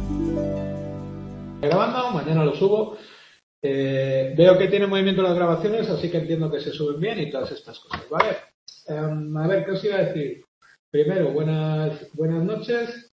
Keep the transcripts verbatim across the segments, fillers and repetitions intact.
Grabando, mañana lo subo. Eh, veo que tiene movimiento las grabaciones, así que entiendo que se suben bien y todas estas cosas, ¿vale? Um, a ver, ¿qué os iba a decir? Primero, buenas, buenas noches.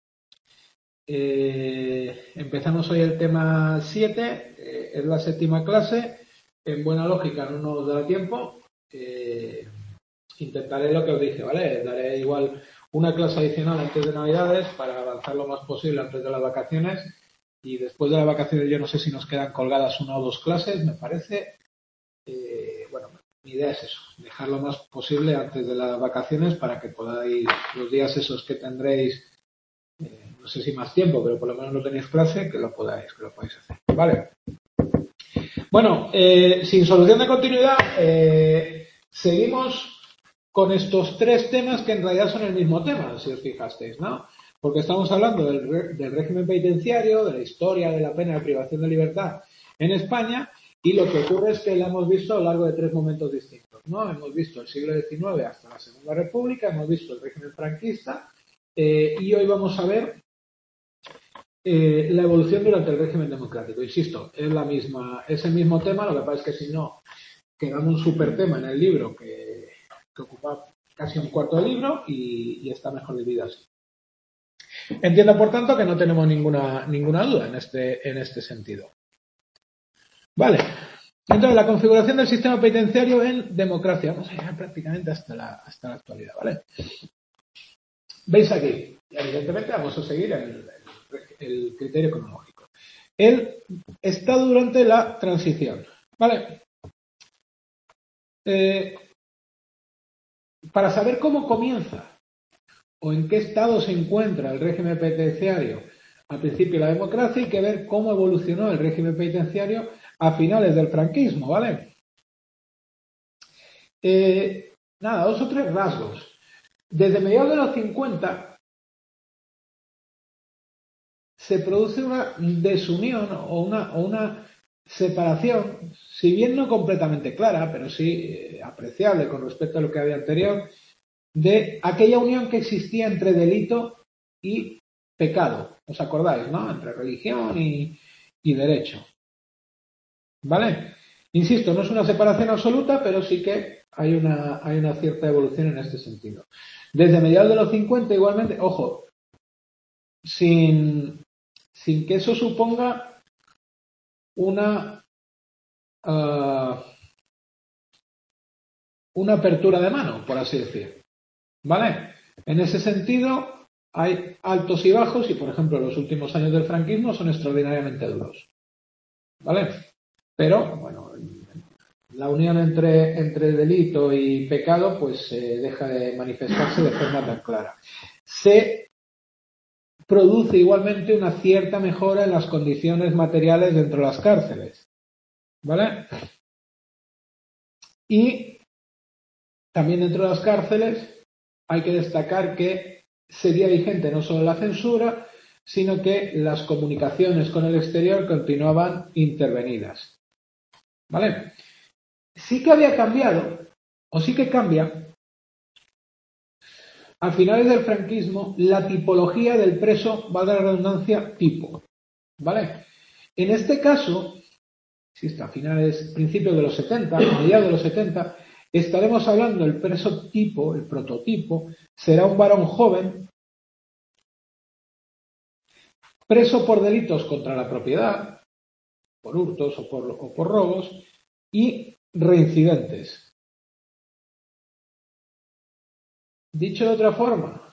Eh, empezamos hoy el tema siete, eh, es la séptima clase. En buena lógica no nos da tiempo. Eh, intentaré lo que os dije, ¿vale? Daré igual una clase adicional antes de Navidades para avanzar lo más posible antes de las vacaciones. Y después de las vacaciones yo no sé si nos quedan colgadas una o dos clases, me parece. Eh, bueno, mi idea es eso, dejar lo más posible antes de las vacaciones para que podáis, los días esos que tendréis, eh, no sé si más tiempo, pero por lo menos no tenéis clase, que lo podáis, que lo podáis hacer. Vale. Bueno, eh, sin solución de continuidad, eh, seguimos con estos tres temas que en realidad son el mismo tema, si os fijasteis, ¿no? Porque estamos hablando del, re, del régimen penitenciario, de la historia de la pena de privación de libertad en España, y lo que ocurre es que la hemos visto a lo largo de tres momentos distintos, ¿no? Hemos visto el siglo diecinueve hasta la Segunda República, hemos visto el régimen franquista, eh, y hoy vamos a ver eh, la evolución durante el régimen democrático. Insisto, es la misma, es el mismo tema, lo que pasa es que si no, quedamos un super tema en el libro que, que ocupa casi un cuarto del libro y, y está mejor dividido así. Entiendo, por tanto, que no tenemos ninguna, ninguna duda en este, en este sentido. Vale. Entonces, la configuración del sistema penitenciario en democracia. Vamos a llegar prácticamente hasta la, hasta la actualidad, ¿vale? Veis aquí, y evidentemente vamos a seguir el, el, el criterio cronológico. El estado durante la transición, ¿vale? Eh, para saber cómo comienza o en qué estado se encuentra el régimen penitenciario al principio de la democracia, hay que ver cómo evolucionó el régimen penitenciario a finales del franquismo, ¿vale? Eh, nada, dos o tres rasgos. Desde mediados de los cincuenta se produce una desunión o una, o una separación, si bien no completamente clara, pero sí eh, apreciable con respecto a lo que había anterior, de aquella unión que existía entre delito y pecado. ¿Os acordáis, no? Entre religión y, y derecho. ¿Vale? Insisto, no es una separación absoluta, pero sí que hay una, hay una cierta evolución en este sentido. Desde mediados de los cincuenta, igualmente, ojo, sin, sin que eso suponga una, uh, una apertura de mano, por así decir. ¿Vale? En ese sentido, hay altos y bajos y, por ejemplo, los últimos años del franquismo son extraordinariamente duros. ¿Vale? Pero, bueno, la unión entre, entre delito y pecado pues eh, deja de manifestarse de forma tan clara. Se produce igualmente una cierta mejora en las condiciones materiales dentro de las cárceles. ¿Vale? Y también dentro de las cárceles hay que destacar que seguía vigente no solo la censura, sino que las comunicaciones con el exterior continuaban intervenidas. ¿Vale? Sí que había cambiado, o sí que cambia, a finales del franquismo, la tipología del preso, valga la redundancia, tipo. ¿Vale? En este caso, si está a finales, principios de los setenta, mediados de los setenta, estaremos hablando del preso tipo, el prototipo, será un varón joven, preso por delitos contra la propiedad, por hurtos o por, o por robos, y reincidentes. Dicho de otra forma,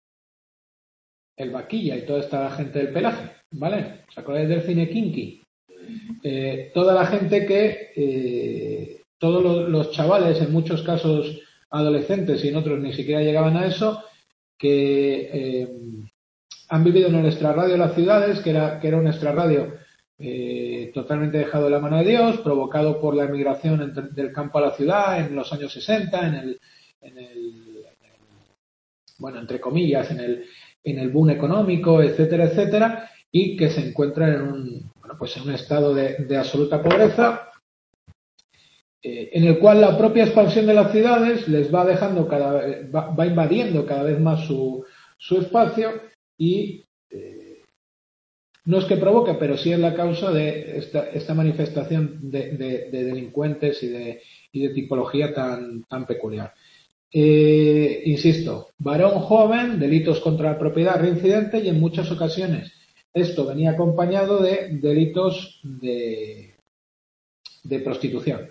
el Vaquilla y toda esta gente del pelaje, ¿vale? ¿Os acordáis del cine kinky? Eh, toda la gente que, eh, todos los, los chavales, en muchos casos adolescentes y en otros ni siquiera llegaban a eso, que eh, han vivido en el extrarradio de las ciudades, que era, que era un extrarradio eh, totalmente dejado de la mano de Dios, provocado por la emigración entre, del campo a la ciudad en los años sesenta, en el, en el bueno, entre comillas, en el, en el boom económico, etcétera, etcétera, y que se encuentran en un, bueno, pues en un estado de, de absoluta pobreza, eh, en el cual la propia expansión de las ciudades les va dejando cada vez, va, va invadiendo cada vez más su, su espacio y, eh, no es que provoque, pero sí es la causa de esta, esta manifestación de, de, de delincuentes y de, y de tipología tan, tan peculiar. Eh, insisto, varón joven, delitos contra la propiedad reincidente y en muchas ocasiones esto venía acompañado de delitos de, de prostitución.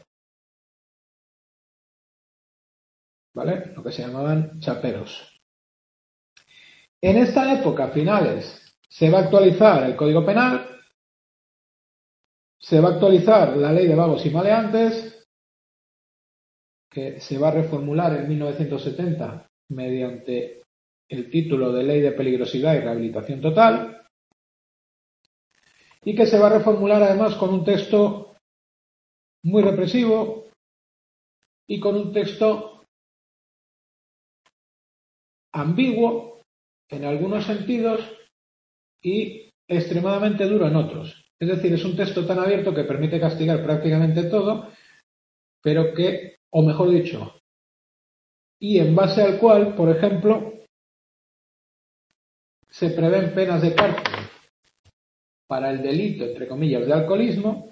¿Vale? Lo que se llamaban chaperos. En esta época, finales, se va a actualizar el Código Penal, se va a actualizar la Ley de Vagos y Maleantes, que se va a reformular en mil novecientos setenta mediante el título de Ley de Peligrosidad y Rehabilitación Total, y que se va a reformular además con un texto muy represivo y con un texto ambiguo en algunos sentidos y extremadamente duro en otros. Es decir, es un texto tan abierto que permite castigar prácticamente todo, pero que, o mejor dicho, y en base al cual, por ejemplo, se prevén penas de cárcel para el delito, entre comillas, de alcoholismo,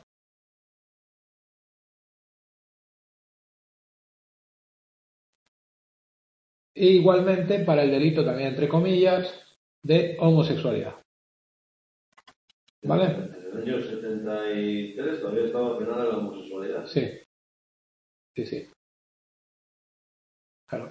e igualmente para el delito también, entre comillas, de homosexualidad. ¿Vale? En el año setenta y tres todavía estaba penada la homosexualidad. Sí. Sí, sí. Claro.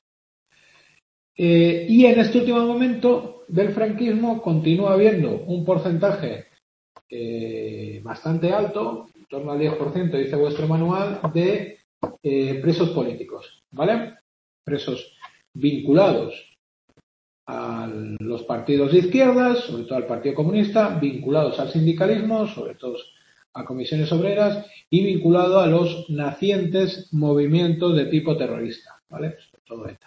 Eh, y en este último momento del franquismo continúa habiendo un porcentaje eh, bastante alto, en torno al diez por ciento, dice vuestro manual, de eh, presos políticos, ¿vale? Presos vinculados a los partidos de izquierdas, sobre todo al Partido Comunista, vinculados al sindicalismo, sobre todo a comisiones obreras, y vinculado a los nacientes movimientos de tipo terrorista, ¿vale? Sobre todo ETA.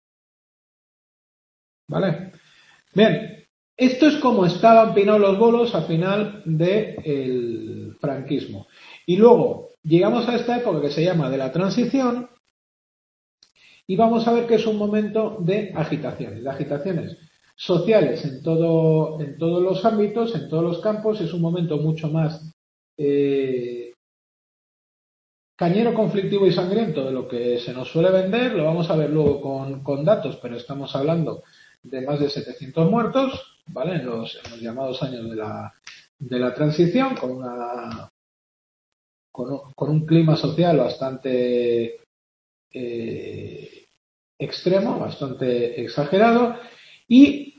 ¿Vale? Bien, esto es como estaban pinados los bolos a final del franquismo. Y luego llegamos a esta época que se llama de la transición y vamos a ver que es un momento de agitaciones, de agitaciones sociales en, todo, en todos los ámbitos, en todos los campos. Es un momento mucho más eh, cañero, conflictivo y sangriento de lo que se nos suele vender. Lo vamos a ver luego con, con datos, pero estamos hablando de más de setecientos muertos, ¿vale? En los, en los llamados años de la, de la transición, con, una, con, un, con un clima social bastante eh, extremo, bastante exagerado, y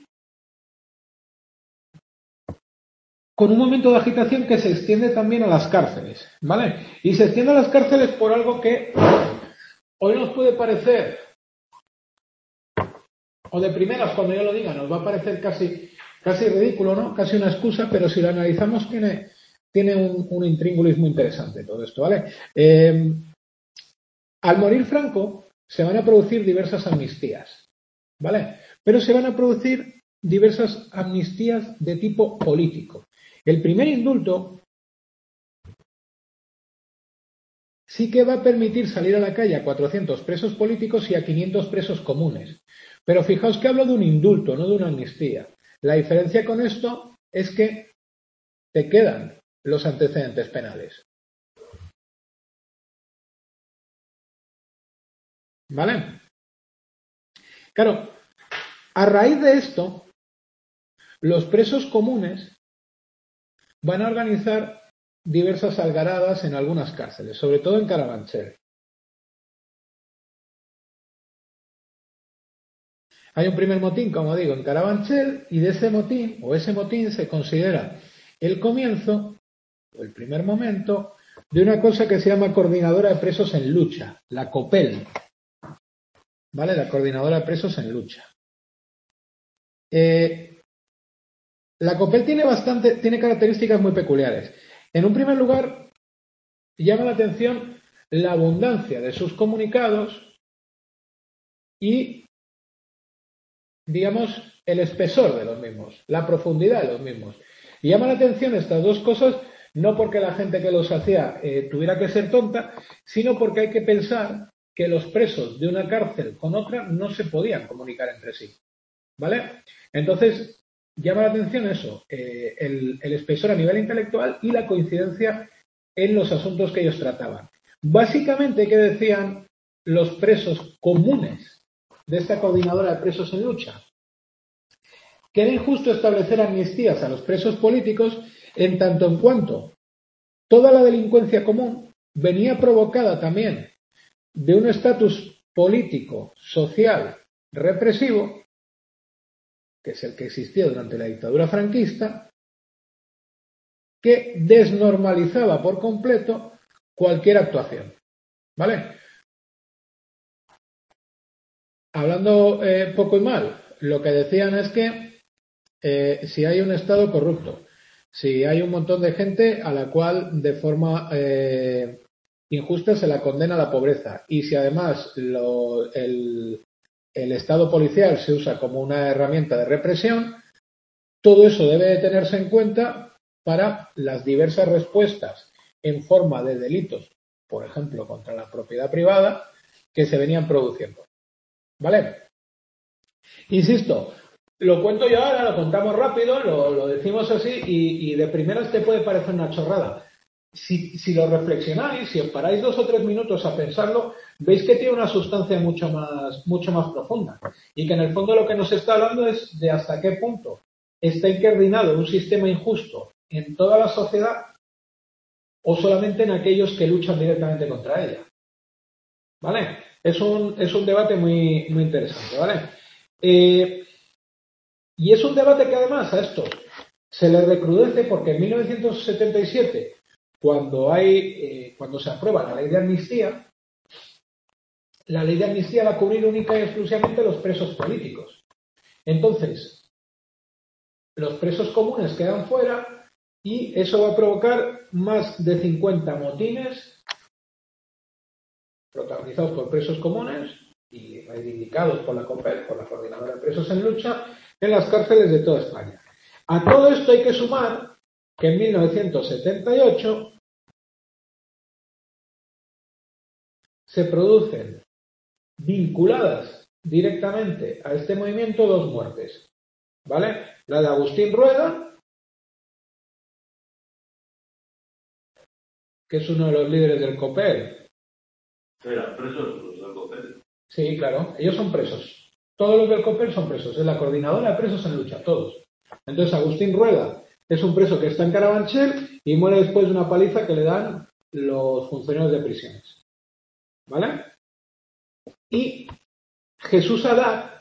con un momento de agitación que se extiende también a las cárceles, ¿vale? Y se extiende a las cárceles por algo que hoy nos puede parecer, o de primeras, cuando yo lo diga, nos va a parecer casi, casi ridículo, ¿no? Casi una excusa, pero si lo analizamos tiene, tiene un, un intríngulis muy interesante todo esto, ¿vale? Eh, al morir Franco se van a producir diversas amnistías, ¿vale? Pero se van a producir diversas amnistías de tipo político. El primer indulto sí que va a permitir salir a la calle a cuatrocientos presos políticos y a quinientos presos comunes. Pero fijaos que hablo de un indulto, no de una amnistía. La diferencia con esto es que te quedan los antecedentes penales. ¿Vale? Claro, a raíz de esto, los presos comunes van a organizar diversas algaradas en algunas cárceles, sobre todo en Carabanchel. Hay un primer motín, como digo, en Carabanchel, y de ese motín, o ese motín, se considera el comienzo, o el primer momento, de una cosa que se llama Coordinadora de Presos en Lucha, la COPEL. ¿Vale? La Coordinadora de Presos en Lucha. Eh, la COPEL tiene bastante, tiene características muy peculiares. En un primer lugar, llama la atención la abundancia de sus comunicados y, digamos, el espesor de los mismos, la profundidad de los mismos. Y llama la atención estas dos cosas, no porque la gente que los hacía eh, tuviera que ser tonta, sino porque hay que pensar que los presos de una cárcel con otra no se podían comunicar entre sí. ¿Vale? Entonces, llama la atención eso, eh, el, el espesor a nivel intelectual y la coincidencia en los asuntos que ellos trataban. Básicamente, ¿qué decían los presos comunes de esta coordinadora de presos en lucha? Que era injusto establecer amnistías a los presos políticos en tanto en cuanto toda la delincuencia común venía provocada también de un estatus político, social, represivo, que es el que existía durante la dictadura franquista, que desnormalizaba por completo cualquier actuación. ¿Vale? Hablando eh, poco y mal, lo que decían es que eh, si hay un Estado corrupto, si hay un montón de gente a la cual de forma eh, injusta se la condena a la pobreza y si además lo, el, el Estado policial se usa como una herramienta de represión, todo eso debe de tenerse en cuenta para las diversas respuestas en forma de delitos, por ejemplo, contra la propiedad privada, que se venían produciendo. ¿Vale? Insisto, lo cuento yo ahora, lo contamos rápido, lo, lo decimos así y, y de primeras te puede parecer una chorrada. Si, si lo reflexionáis, si os paráis dos o tres minutos a pensarlo, veis que tiene una sustancia mucho más, mucho más profunda y que en el fondo lo que nos está hablando es de hasta qué punto está incardinado un sistema injusto en toda la sociedad o solamente en aquellos que luchan directamente contra ella. ¿Vale? Es un, es un debate muy, muy interesante, ¿vale? Eh, y es un debate que además a esto se le recrudece porque en mil novecientos setenta y siete, cuando, hay, eh, cuando se aprueba la ley de amnistía, la ley de amnistía va a cubrir única y exclusivamente los presos políticos. Entonces, los presos comunes quedan fuera y eso va a provocar más de cincuenta motines protagonizados por presos comunes y reivindicados por la COPEL, por la Coordinadora de Presos en Lucha, en las cárceles de toda España. A todo esto hay que sumar que en mil novecientos setenta y ocho se producen, vinculadas directamente a este movimiento, dos muertes. ¿Vale? La de Agustín Rueda, que es uno de los líderes del COPEL. ¿Eran presos los del COPEL? Sí, claro, ellos son presos. Todos los del COPEL son presos. Es la Coordinadora de Presos en Lucha, todos. Entonces Agustín Rueda es un preso que está en Carabanchel y muere después de una paliza que le dan los funcionarios de prisiones. ¿Vale? Y Jesús Haddad,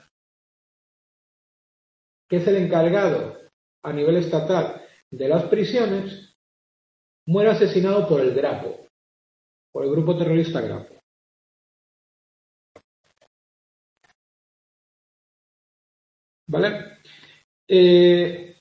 que es el encargado a nivel estatal de las prisiones, muere asesinado por el Grapo, por el grupo terrorista Grapo. ¿Vale? Eh,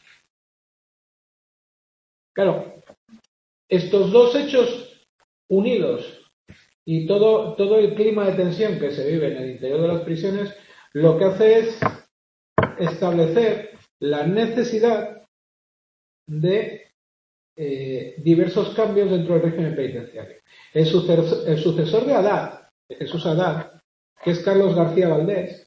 claro, estos dos hechos unidos y todo, todo el clima de tensión que se vive en el interior de las prisiones, lo que hace es establecer la necesidad de eh, diversos cambios dentro del régimen penitenciario. El sucesor, el sucesor de Haddad, de Jesús Haddad, que es Carlos García Valdés,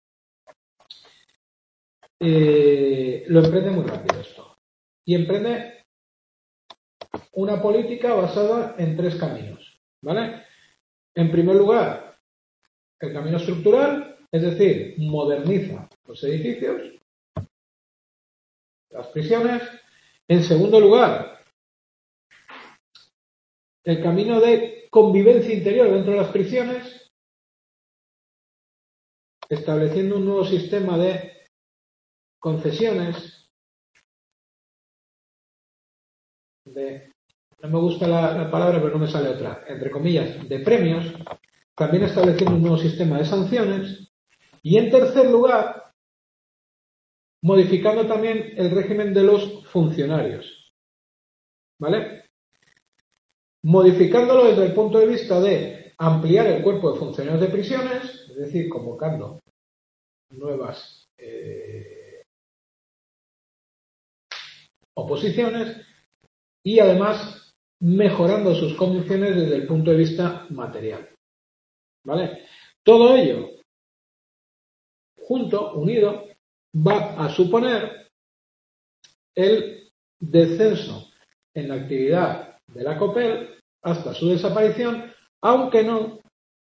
eh, lo emprende muy rápido esto. Y emprende una política basada en tres caminos. ¿Vale? En primer lugar, el camino estructural, es decir, moderniza los edificios, las prisiones. En segundo lugar, el camino de convivencia interior dentro de las prisiones, estableciendo un nuevo sistema de concesiones, de, no me gusta la, la palabra, pero no me sale otra, entre comillas, de premios, también estableciendo un nuevo sistema de sanciones, y en tercer lugar, modificando también el régimen de los funcionarios. ¿Vale? Modificándolo desde el punto de vista de ampliar el cuerpo de funcionarios de prisiones, es decir, convocando nuevas eh, oposiciones y además mejorando sus condiciones desde el punto de vista material. ¿Vale? Todo ello junto, unido, va a suponer el descenso en la actividad de la COPEL hasta su desaparición, aunque no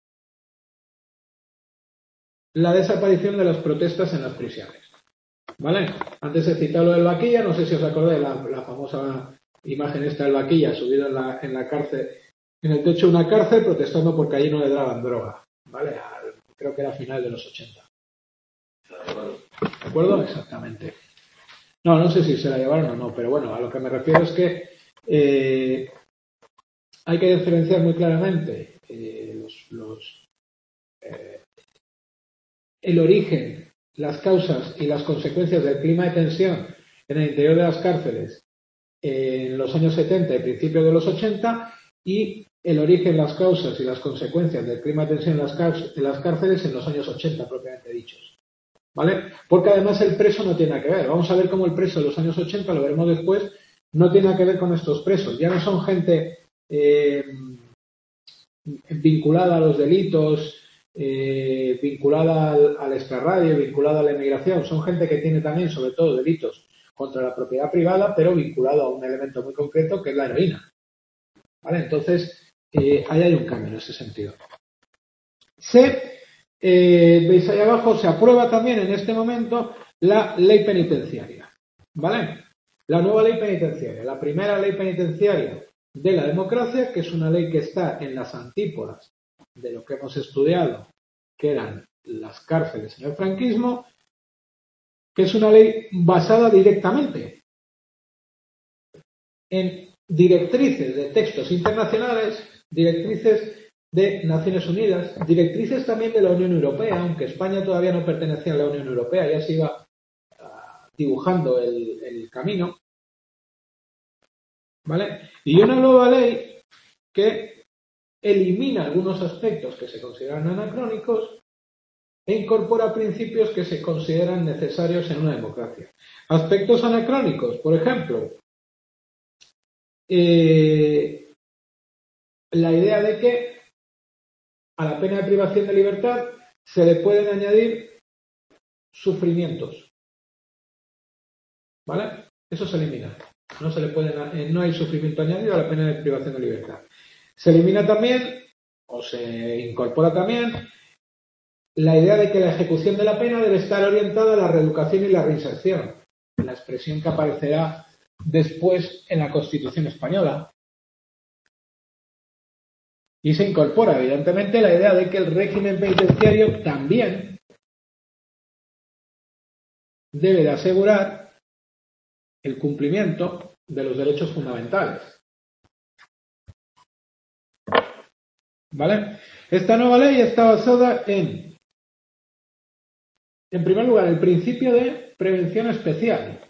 la desaparición de las protestas en las prisiones. ¿Vale? Antes he citado lo del Vaquilla, no sé si os acordáis la, la famosa imagen esta del Vaquilla subido en la, en la cárcel, en el techo de una cárcel protestando porque allí no le daban droga. ¿Vale? Al, creo que era a final de los ochenta. ¿De acuerdo? Exactamente. No, no sé si se la llevaron o no, pero bueno, a lo que me refiero es que eh, hay que diferenciar muy claramente eh, los, los, eh, el origen, las causas y las consecuencias del clima de tensión en el interior de las cárceles en los años setenta y principios de los ochenta y el origen, las causas y las consecuencias del clima de tensión en las, en las cárceles en los años ochenta propiamente dichos. ¿Vale? Porque además el preso no tiene nada que ver. Vamos a ver cómo el preso de los años ochenta, lo veremos después, no tiene nada que ver con estos presos. Ya no son gente eh, vinculada a los delitos, eh, vinculada al, al extrarradio, vinculada a la emigración. Son gente que tiene también, sobre todo, delitos contra la propiedad privada, pero vinculado a un elemento muy concreto que es la heroína. ¿Vale? Entonces, eh, ahí hay un cambio en ese sentido. Se Eh, veis ahí abajo, se aprueba también en este momento la ley penitenciaria, ¿vale? La nueva ley penitenciaria, la primera ley penitenciaria de la democracia, que es una ley que está en las antípodas de lo que hemos estudiado, que eran las cárceles en el franquismo, que es una ley basada directamente en directrices de textos internacionales, directrices de Naciones Unidas, directrices también de la Unión Europea, aunque España todavía no pertenecía a la Unión Europea, ya se iba uh, dibujando el, el camino, ¿vale? Y una nueva ley que elimina algunos aspectos que se consideran anacrónicos e incorpora principios que se consideran necesarios en una democracia. Aspectos anacrónicos, por ejemplo, eh, la idea de que a la pena de privación de libertad se le pueden añadir sufrimientos. ¿Vale? Eso se elimina. No se le pueden, no hay sufrimiento añadido a la pena de privación de libertad. Se elimina también, o se incorpora también, la idea de que la ejecución de la pena debe estar orientada a la reeducación y la reinserción. La expresión que aparecerá después en la Constitución española. Y se incorpora, evidentemente, la idea de que el régimen penitenciario también debe de asegurar el cumplimiento de los derechos fundamentales. ¿Vale? Esta nueva ley está basada en, en primer lugar, el principio de prevención especial.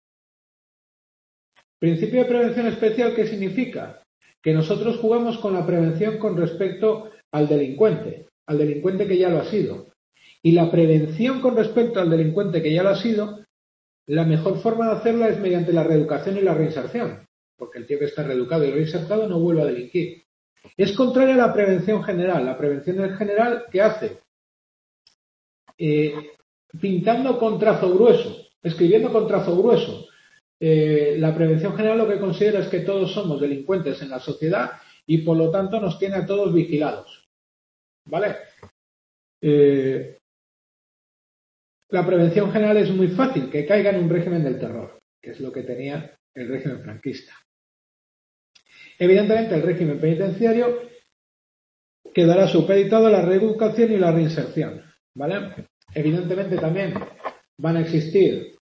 Principio de prevención especial, ¿qué significa? Que nosotros jugamos con la prevención con respecto al delincuente, al delincuente que ya lo ha sido. Y la prevención con respecto al delincuente que ya lo ha sido, la mejor forma de hacerla es mediante la reeducación y la reinserción, porque el tío que está reeducado y reinsertado no vuelve a delinquir. Es contraria a la prevención general. La prevención en general, ¿qué hace? Eh, pintando con trazo grueso, escribiendo con trazo grueso. Eh, la prevención general lo que considera es que todos somos delincuentes en la sociedad y por lo tanto nos tiene a todos vigilados. ¿Vale? Eh, la prevención general es muy fácil, que caiga en un régimen del terror, que es lo que tenía el régimen franquista. Evidentemente el régimen penitenciario quedará supeditado a la reeducación y la reinserción. ¿Vale? Evidentemente también van a existir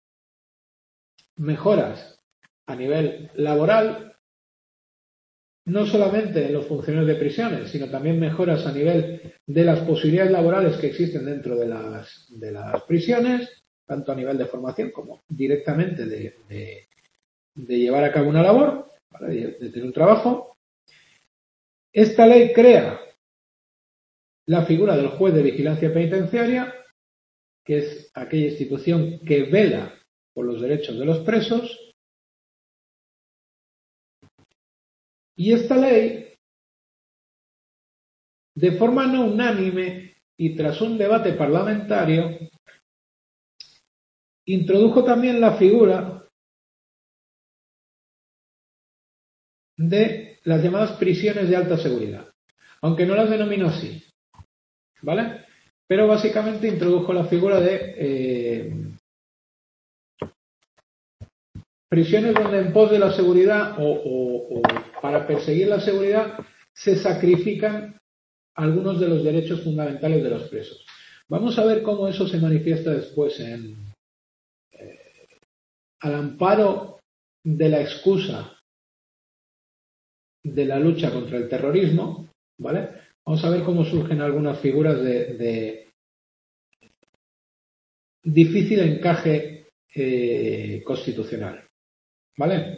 mejoras a nivel laboral, no solamente en los funcionarios de prisiones, sino también mejoras a nivel de las posibilidades laborales que existen dentro de las, de las prisiones, tanto a nivel de formación como directamente de, de, de llevar a cabo una labor, ¿vale? de, de tener un trabajo. Esta ley crea la figura del juez de vigilancia penitenciaria, que es aquella institución que vela por los derechos de los presos. Y esta ley, de forma no unánime y tras un debate parlamentario, introdujo también la figura de las llamadas prisiones de alta seguridad, aunque no las denominó así, ¿vale? Pero básicamente introdujo la figura de eh, prisiones donde en pos de la seguridad o, o, o para perseguir la seguridad se sacrifican algunos de los derechos fundamentales de los presos. Vamos a ver cómo eso se manifiesta después en eh, al amparo de la excusa de la lucha contra el terrorismo, ¿vale? Vamos a ver cómo surgen algunas figuras de, de difícil encaje eh, constitucional, ¿vale?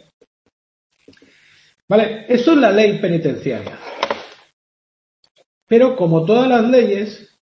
Vale, eso es la ley penitenciaria. Pero como todas las leyes,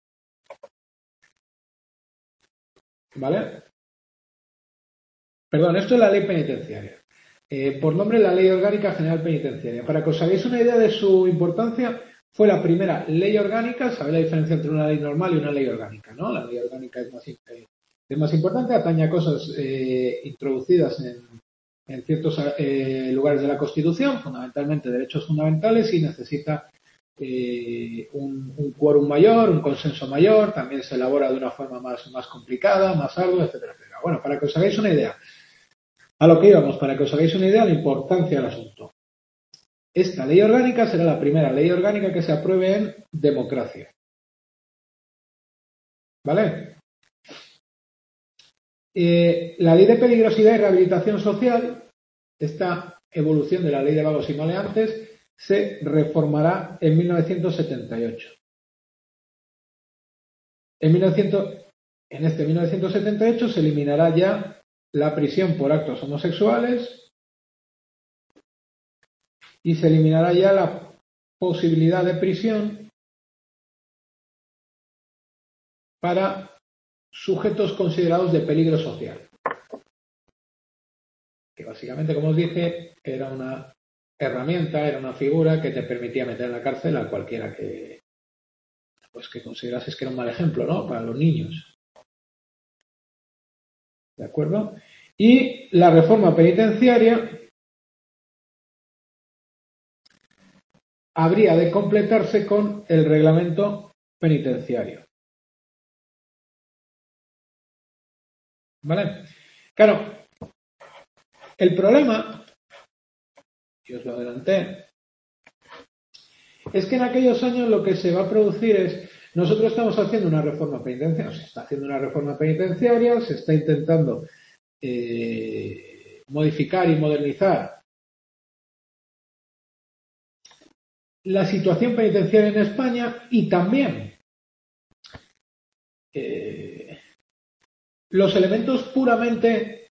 ¿vale? Perdón, esto es la ley penitenciaria. Eh, por nombre, la Ley Orgánica General Penitenciaria. Para que os hagáis una idea de su importancia, fue la primera ley orgánica. Sabéis la diferencia entre una ley normal y una ley orgánica, ¿no? La ley orgánica es más, eh, es más importante, atañe a cosas eh, introducidas en, en ciertos eh, lugares de la Constitución, fundamentalmente derechos fundamentales, y necesita eh, un, un quórum mayor, un consenso mayor, también se elabora de una forma más, más complicada, más ardua, etcétera, etcétera. Bueno, para que os hagáis una idea, a lo que íbamos, para que os hagáis una idea de la importancia del asunto. Esta ley orgánica será la primera ley orgánica que se apruebe en democracia. ¿Vale? Eh, la ley de peligrosidad y rehabilitación social, esta evolución de la ley de vagos y maleantes, se reformará en mil novecientos setenta y ocho. En, mil novecientos, en este mil novecientos setenta y ocho se eliminará ya la prisión por actos homosexuales y se eliminará ya la posibilidad de prisión para sujetos considerados de peligro social. Que básicamente, como os dije, era una herramienta, era una figura que te permitía meter en la cárcel a cualquiera que, pues, que considerases que era un mal ejemplo, ¿no? Para los niños. ¿De acuerdo? Y la reforma penitenciaria habría de completarse con el reglamento penitenciario. ¿Vale? Claro, el problema, y os lo adelanté, es que en aquellos años lo que se va a producir es, nosotros estamos haciendo una reforma penitenciaria, se está haciendo una reforma penitenciaria, se está intentando eh, modificar y modernizar la situación penitenciaria en España y también eh, los elementos puramente,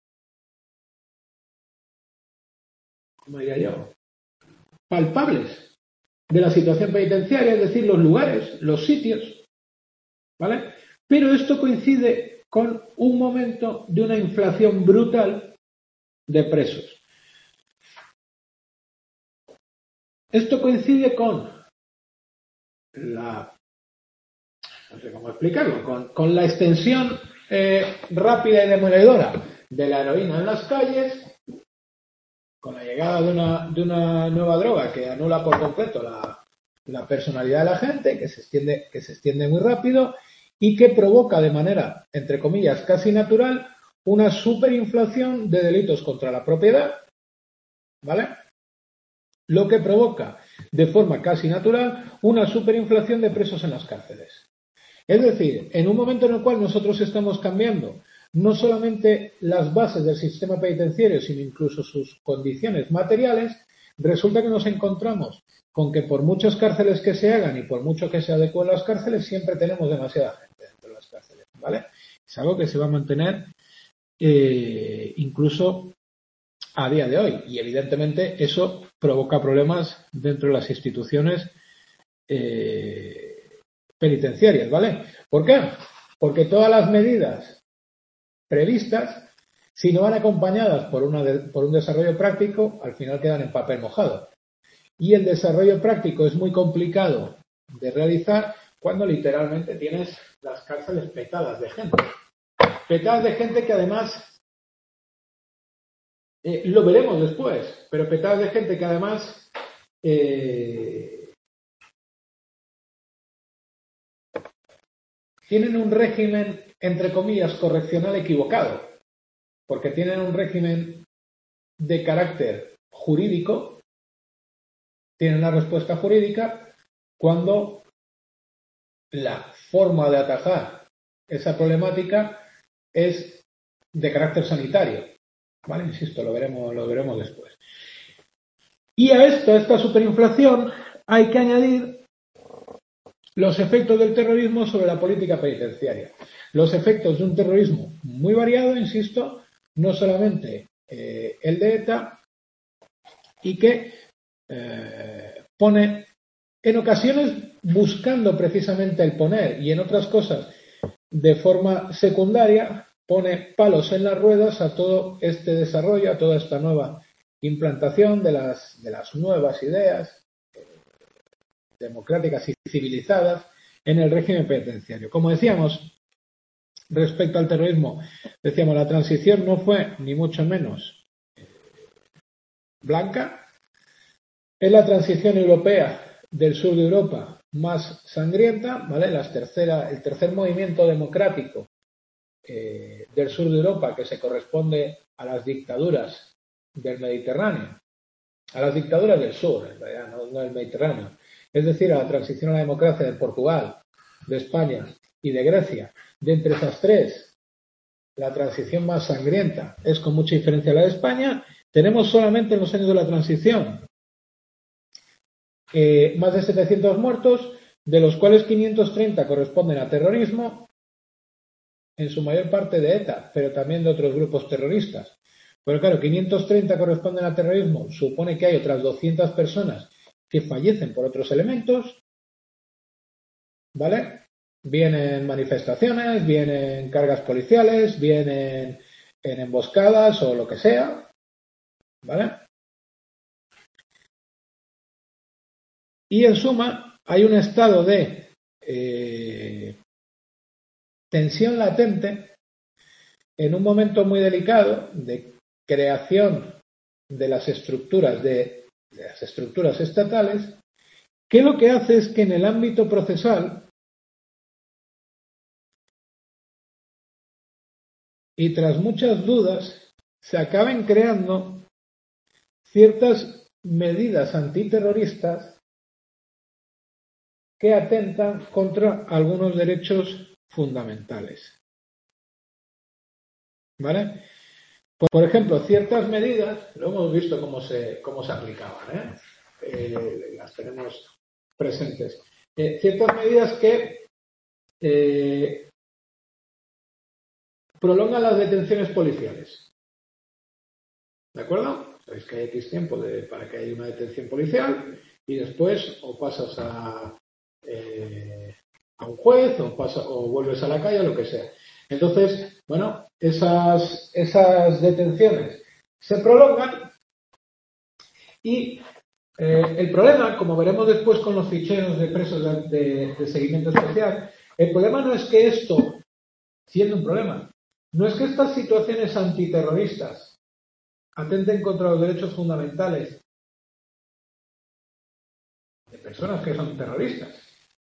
¿cómo diría yo?, palpables de la situación penitenciaria, es decir, los lugares, los sitios, ¿vale? Pero esto coincide con un momento de una inflación brutal de presos. Esto coincide con la, no sé cómo explicarlo, con, con la extensión eh, rápida y demoledora de la heroína en las calles, con la llegada de una, de una nueva droga que anula por completo la, la personalidad de la gente, que se extiende, que se extiende muy rápido y que provoca de manera, entre comillas, casi natural, una superinflación de delitos contra la propiedad, ¿vale? Lo que provoca de forma casi natural una superinflación de presos en las cárceles. Es decir, en un momento en el cual nosotros estamos cambiando no solamente las bases del sistema penitenciario, sino incluso sus condiciones materiales, resulta que nos encontramos con que por muchas cárceles que se hagan y por mucho que se adecúen las cárceles, siempre tenemos demasiada gente dentro de las cárceles, ¿vale? Es algo que se va a mantener eh, incluso a día de hoy. Y evidentemente eso provoca problemas dentro de las instituciones eh, penitenciarias, ¿vale? ¿Por qué? Porque todas las medidas previstas, si no van acompañadas por, una de, por un desarrollo práctico, al final quedan en papel mojado. Y el desarrollo práctico es muy complicado de realizar cuando literalmente tienes las cárceles petadas de gente. Petadas de gente que además Eh, lo veremos después, pero petadas de gente que además eh, tienen un régimen, entre comillas, correccional equivocado, porque tienen un régimen de carácter jurídico, tienen una respuesta jurídica cuando la forma de atajar esa problemática es de carácter sanitario. ¿Vale? Insisto, lo veremos, lo veremos después. Y a esto, a esta superinflación, hay que añadir los efectos del terrorismo sobre la política penitenciaria. Los efectos de un terrorismo muy variado, insisto, no solamente eh, el de ETA, y que eh, pone, en ocasiones buscando precisamente el poner, y en otras cosas de forma secundaria, pone palos en las ruedas a todo este desarrollo, a toda esta nueva implantación de las, de las nuevas ideas eh, democráticas y civilizadas en el régimen penitenciario. Como decíamos, respecto al terrorismo, decíamos, la transición no fue ni mucho menos blanca. Es la transición europea del sur de Europa más sangrienta, ¿vale? Las tercera, el tercer movimiento democrático eh, del sur de Europa, que se corresponde a las dictaduras del Mediterráneo, a las dictaduras del sur, en realidad, no, no del Mediterráneo, es decir, a la transición a la democracia de Portugal, de España y de Grecia. De entre esas tres, la transición más sangrienta es con mucha diferencia la de España. Tenemos solamente en los años de la transición eh, más de setecientos muertos, de los cuales quinientos treinta corresponden a terrorismo, en su mayor parte de ETA, pero también de otros grupos terroristas. Pero claro, quinientos treinta corresponden a terrorismo, supone que hay otras doscientas personas que fallecen por otros elementos, ¿vale? Vienen manifestaciones, vienen cargas policiales, vienen en emboscadas o lo que sea, ¿vale? Y en suma, hay un estado de eh, tensión latente en un momento muy delicado de creación de las estructuras de, de las estructuras estatales, que lo que hace es que en el ámbito procesal y tras muchas dudas se acaben creando ciertas medidas antiterroristas que atentan contra algunos derechos fundamentales. ¿Vale? Por ejemplo, ciertas medidas, lo hemos visto cómo se, cómo se aplicaban, ¿eh? Eh, las tenemos presentes. Eh, ciertas medidas que eh, prolongan las detenciones policiales. ¿De acuerdo? Sabéis que hay X tiempo de, para que haya una detención policial y después o pasas a, eh, a un juez o, pasa, o vuelves a la calle o lo que sea. Entonces, bueno, esas, esas detenciones se prolongan y eh, el problema, como veremos después con los ficheros de presos de, de, de seguimiento especial, el problema no es que esto, siendo un problema, no es que estas situaciones antiterroristas atenten contra los derechos fundamentales de personas que son terroristas.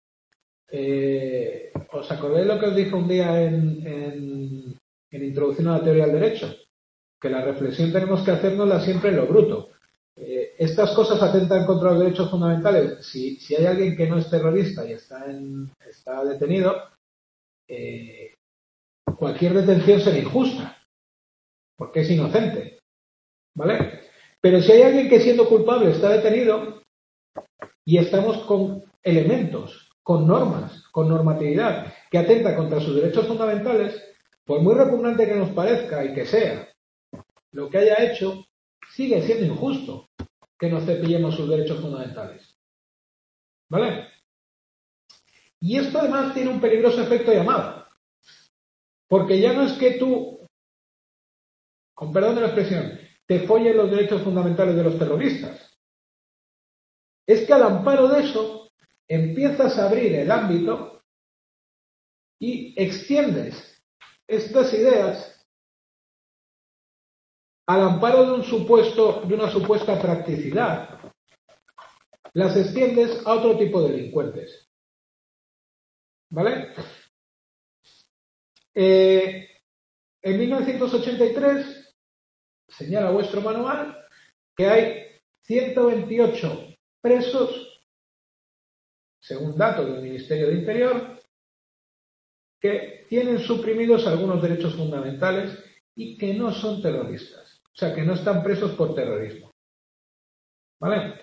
Eh, ¿Os acordáis lo que os dije un día en, en, en Introducción a la Teoría del Derecho? Que la reflexión tenemos que hacernosla siempre en lo bruto. Eh, estas cosas atentan contra los derechos fundamentales. Si, si hay alguien que no es terrorista y está, en, está detenido, eh, cualquier detención será injusta, porque es inocente. ¿Vale? Pero si hay alguien que siendo culpable está detenido y estamos con elementos, con normas, con normatividad que atenta contra sus derechos fundamentales, por muy repugnante que nos parezca y que sea, lo que haya hecho sigue siendo injusto que nos cepillemos sus derechos fundamentales. ¿Vale? Y esto además tiene un peligroso efecto llamada. Porque ya no es que tú, con perdón de la expresión, te follen los derechos fundamentales de los terroristas. Es que al amparo de eso empiezas a abrir el ámbito y extiendes estas ideas al amparo de un supuesto, de una supuesta practicidad, las extiendes a otro tipo de delincuentes. ¿Vale? Eh, en mil novecientos ochenta y tres señala vuestro manual que hay ciento veintiocho presos, según datos del Ministerio de Interior, que tienen suprimidos algunos derechos fundamentales y que no son terroristas. O sea, que no están presos por terrorismo. ¿Vale?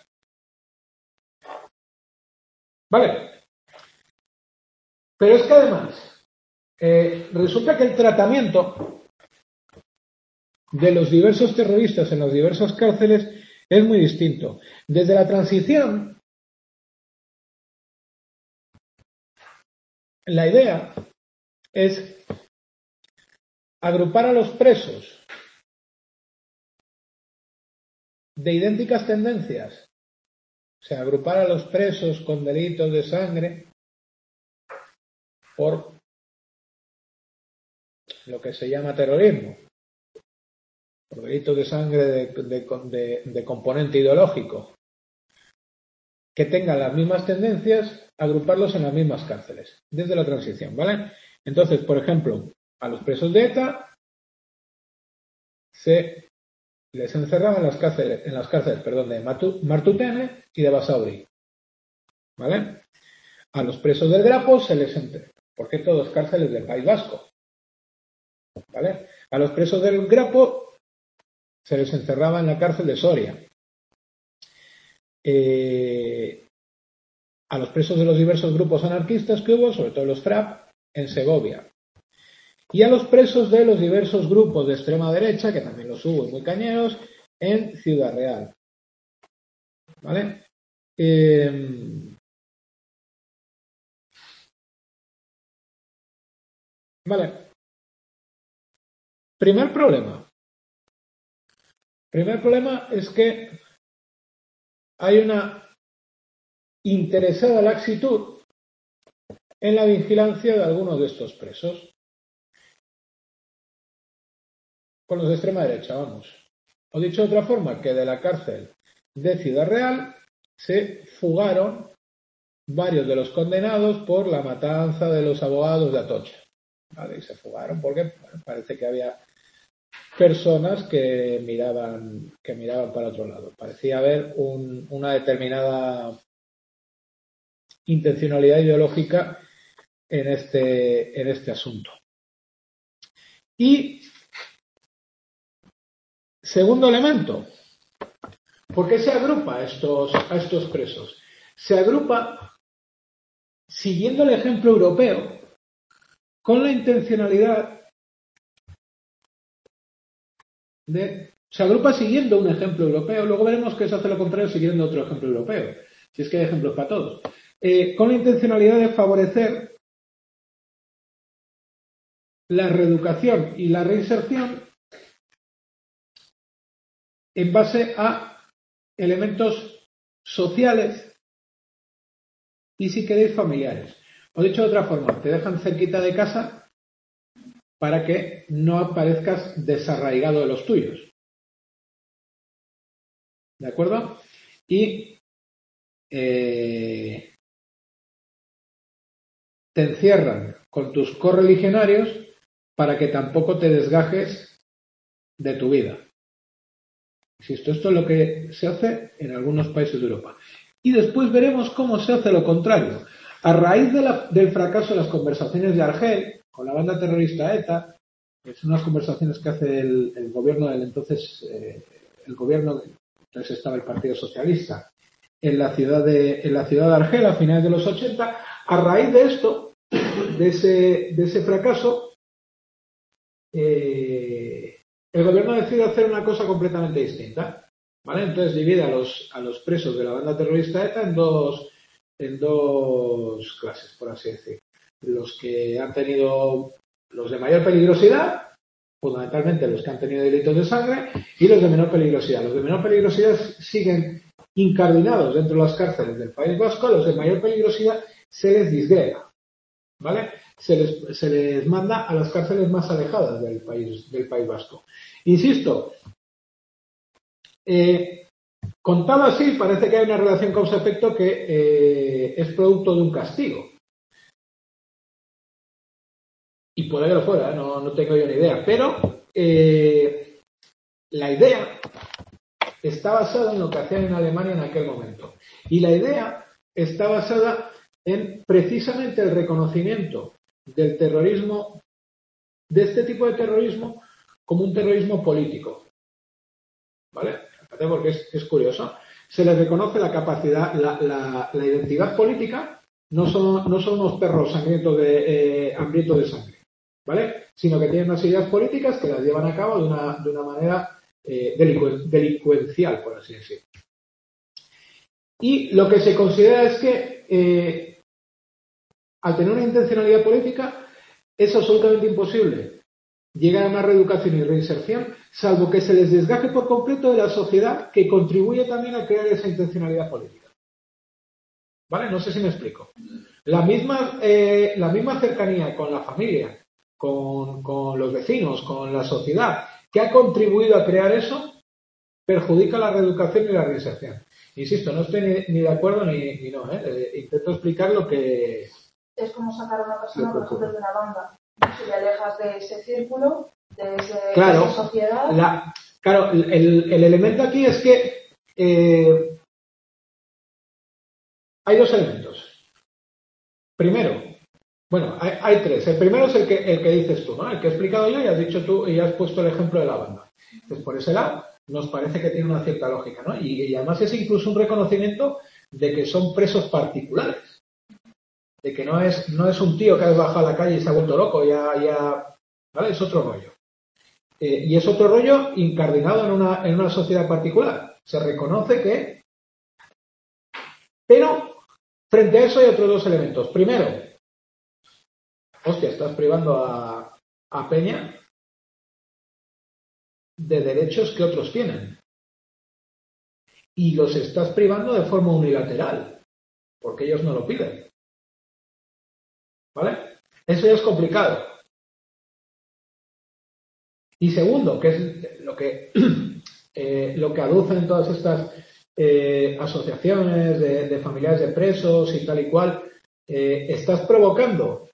¿Vale? Pero es que además, eh, resulta que el tratamiento de los diversos terroristas en las diversas cárceles es muy distinto. Desde la transición, la idea es agrupar a los presos de idénticas tendencias, o sea, agrupar a los presos con delitos de sangre por lo que se llama terrorismo, por delitos de sangre de, de, de, de componente ideológico, que tengan las mismas tendencias, agruparlos en las mismas cárceles, desde la transición, ¿vale? Entonces, por ejemplo, a los presos de ETA se les encerraba en las cárceles, en las cárceles perdón, de Martutene y de Basauri, ¿vale? A los presos del Grapo se les encerraba, porque todos cárceles del País Vasco, ¿vale? A los presos del Grapo se les encerraba en la cárcel de Soria. Eh, a los presos de los diversos grupos anarquistas que hubo, sobre todo los FRAP, en Segovia. Y a los presos de los diversos grupos de extrema derecha, que también los hubo y muy cañeros, en Ciudad Real. ¿Vale? Eh, vale. Primer problema. Primer problema es que hay una interesada laxitud en la vigilancia de algunos de estos presos. Con los de extrema derecha, vamos. O dicho de otra forma, que de la cárcel de Ciudad Real se fugaron varios de los condenados por la matanza de los abogados de Atocha. ¿Vale? Y se fugaron porque bueno, parece que había personas que miraban, que miraban para otro lado. Parecía haber un, una determinada intencionalidad ideológica en este, en este asunto. Y segundo elemento, ¿por qué se agrupa a estos, a estos presos? Se agrupa siguiendo el ejemplo europeo con la intencionalidad de... Se agrupa siguiendo un ejemplo europeo, luego veremos que se hace lo contrario siguiendo otro ejemplo europeo, si es que hay ejemplos para todos, eh, con la intencionalidad de favorecer la reeducación y la reinserción en base a elementos sociales y, si queréis, familiares. O dicho de otra forma, te dejan cerquita de casa para que no aparezcas desarraigado de los tuyos. ¿De acuerdo? Y eh, te encierran con tus correligionarios para que tampoco te desgajes de tu vida. Insisto, esto es lo que se hace en algunos países de Europa. Y después veremos cómo se hace lo contrario. A raíz de la, del fracaso de las conversaciones de Argel con la banda terrorista ETA, que son unas conversaciones que hace el, el gobierno del entonces, eh, el gobierno, entonces estaba el Partido Socialista, en la ciudad de, en la ciudad de Argel a finales de los ochenta, a raíz de esto, de ese, de ese fracaso, eh, el gobierno decide hacer una cosa completamente distinta, ¿vale? Entonces divide a los, a los presos de la banda terrorista ETA en dos, en dos clases, por así decir. Los que han tenido, los de mayor peligrosidad, fundamentalmente los que han tenido delitos de sangre, y los de menor peligrosidad. Los de menor peligrosidad siguen incardinados dentro de las cárceles del País Vasco, a los de mayor peligrosidad se les disgrega, ¿vale? Se les, se les manda a las cárceles más alejadas del país, del País Vasco. Insisto, Eh, contado así, parece que hay una relación causa-efecto que eh, es producto de un castigo. Y puede que lo fuera, ¿eh? no, no tengo yo ni idea. Pero eh, la idea está basada en lo que hacían en Alemania en aquel momento. Y la idea está basada en precisamente el reconocimiento del terrorismo, de este tipo de terrorismo, como un terrorismo político. ¿Vale? Porque es, es curioso. Se les reconoce la capacidad, la, la, la identidad política, no son, no son unos perros sangrientos de, eh, hambrientos de sangre, ¿vale? Sino que tienen unas ideas políticas que las llevan a cabo de una, de una manera eh, delincu delincuencial, por así decirlo. Y lo que se considera es que eh, al tener una intencionalidad política es absolutamente imposible llegar a una reeducación y reinserción, salvo que se les desgaje por completo de la sociedad que contribuye también a crear esa intencionalidad política. ¿Vale? No sé si me explico. La misma, eh, la misma cercanía con la familia, con, con los vecinos, con la sociedad, que ha contribuido a crear eso, perjudica la reeducación y la reinserción. Insisto, no estoy ni, ni de acuerdo ni, ni no, ¿eh? Eh, intento explicar lo que... Es como sacar a una persona, por ejemplo, de una banda. Si le alejas de ese círculo, de, ese, claro, de esa sociedad... La, claro, el, el elemento aquí es que eh, hay dos elementos. Primero, bueno, hay, hay tres. El primero es el que, el que dices tú, ¿no? El que he explicado yo y has dicho tú y has puesto el ejemplo de la banda. Entonces, por ese lado, nos parece que tiene una cierta lógica, ¿no? Y, y además es incluso un reconocimiento de que son presos particulares. De que no es, no es un tío que ha bajado a la calle y se ha vuelto loco, ya, ya, ¿vale? Es otro rollo. Eh, y es otro rollo incardinado en una, en una sociedad particular. Se reconoce que... Pero, frente a eso hay otros dos elementos. Primero, hostia, estás privando a, a Peña de derechos que otros tienen. Y los estás privando de forma unilateral, porque ellos no lo piden. ¿Vale? Eso ya es complicado. Y segundo, que es lo que, eh, lo que aducen todas estas eh, asociaciones de, de familiares de presos y tal y cual, eh, estás provocando